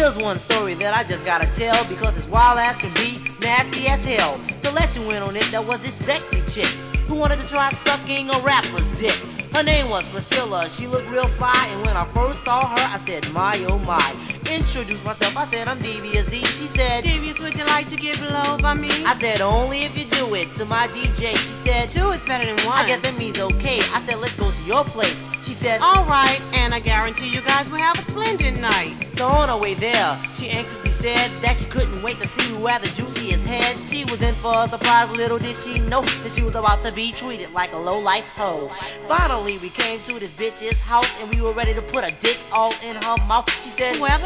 Here's one story that I just gotta tell because it's wild as can be, nasty as hell. To let you in on it, there was this sexy chick who wanted to try sucking a rapper's dick. Her name was Priscilla, she looked real fly, and when I first saw her, I said, my oh my. Introduced myself, I said, I'm Devious Z. She said, Devious, would you like to get blown by me? I said, only if you do it to my DJ. She said, two is better than one. I guess that means okay. I said, let's go to your place. She said, alright, and I guarantee you guys will have a splendid night. So on her way there, she anxiously said that she couldn't wait to see who had the juiciest head. She was in for a surprise, little did she know that she was about to be treated like a low-life hoe. Finally, we came to this bitch's house and we were ready to put our dicks all in her mouth. She said, whoever